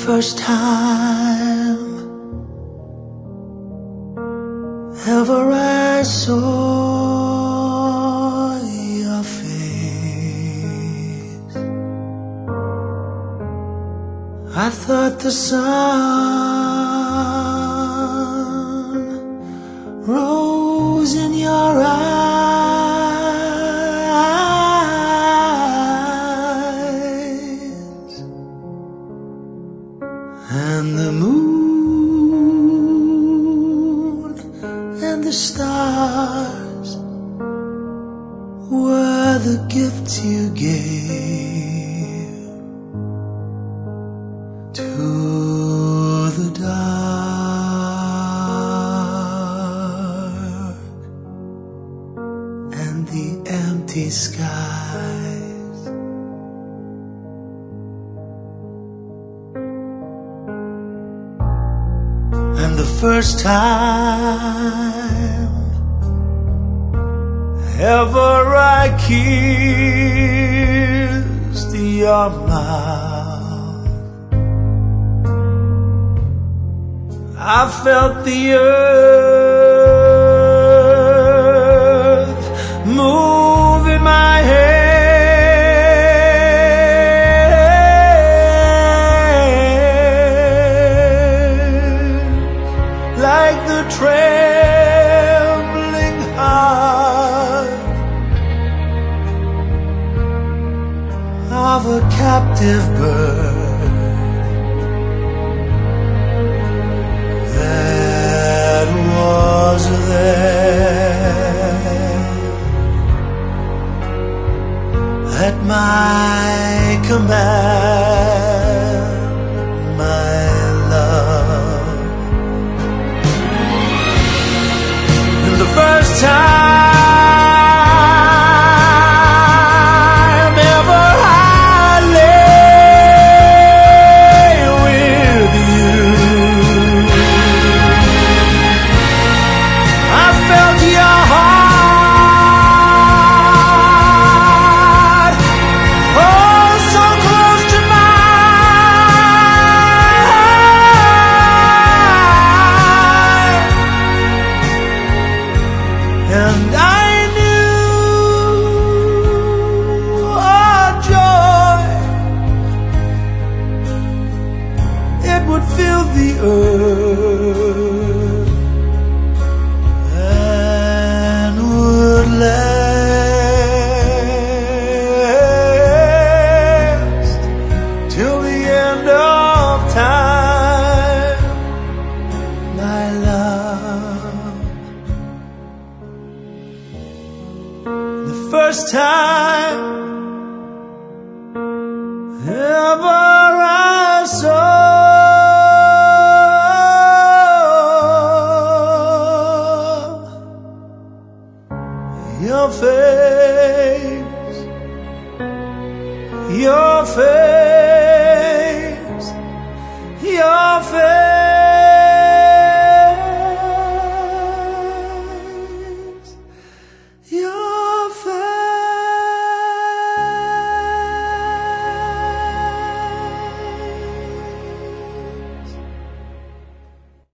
first time ever I saw your face, I thought the sun rose in your eyes, and the moon and the stars were the gifts you gave to the dark and the empty skies. And the first time ever I kissed your mouth, I felt the earth move in my hand, like the trembling heart of a captive bird that was there at my command, my love. And the first time ever I lay with you, I felt your heart, oh, so close to mine, and I knew our joy, it would fill the earth and would last till the end of time, my love. The first time ever I saw